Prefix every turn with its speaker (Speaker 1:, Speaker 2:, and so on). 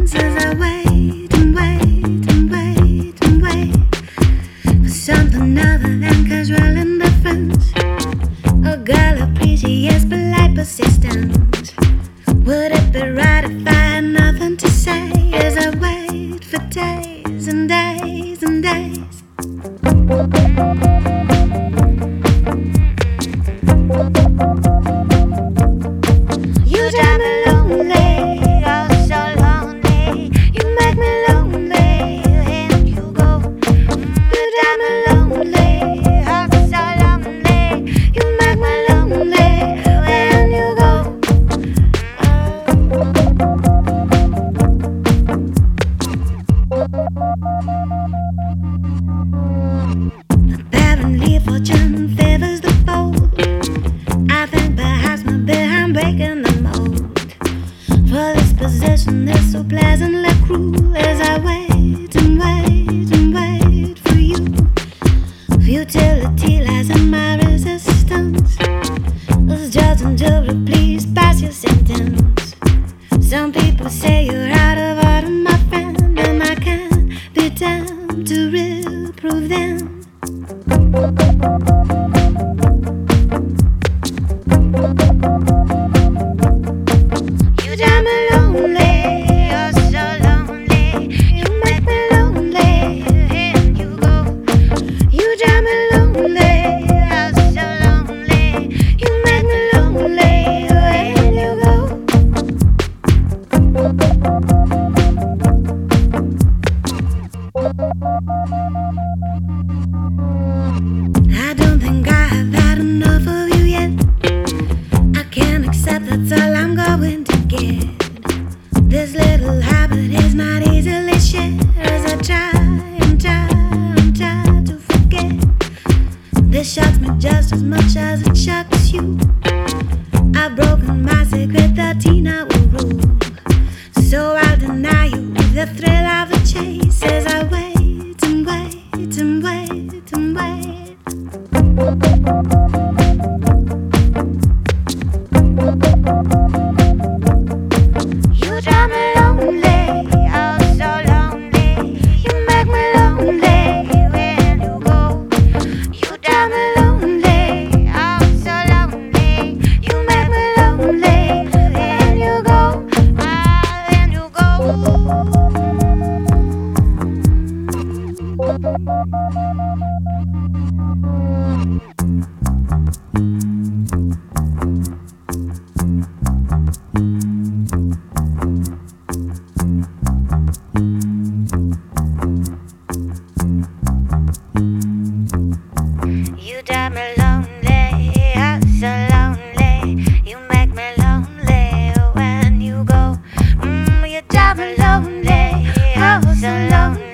Speaker 1: as I wait and wait and wait and wait for something other than casual indifference. A girl appreciates polite persistence. Would it be right if I had nothing to say as I wait for days and days and days? You drive me lonely, oh so lonely. You make me lonely when you go. You drive me lonely, oh so lonely. You make me lonely when you go. Apparently fortune favors the bold. I think perhaps maybe I'm breaking the mold. For this position is so pleasantly cruel as I wait and wait and wait for you. Futility lies in my resistance. Was just until you please pass your sentence. Some people say you're out of order, my friend, and I can't be down to reprove them. You drive me lonely, oh so lonely. You make me lonely when you go. You drive me lonely, oh so lonely. You make me lonely when you go. I don't think I have had enough of you yet. I can't accept that's all I'm going to get. This little habit is not easily shared as I try and try and try to forget. This shocks me just as much as it shocks you. I've broken my secret 13-hour rule, so I'll deny you the thrill of the chase as I wait and wait and wait and wait. You drive me lonely, oh so lonely. You make me lonely when you go. You drive me lonely, oh so lonely. You make me lonely when you go, when you go. You drive me lonely, oh so lonely. You make me lonely when you go. You drive me lonely, oh so lonely.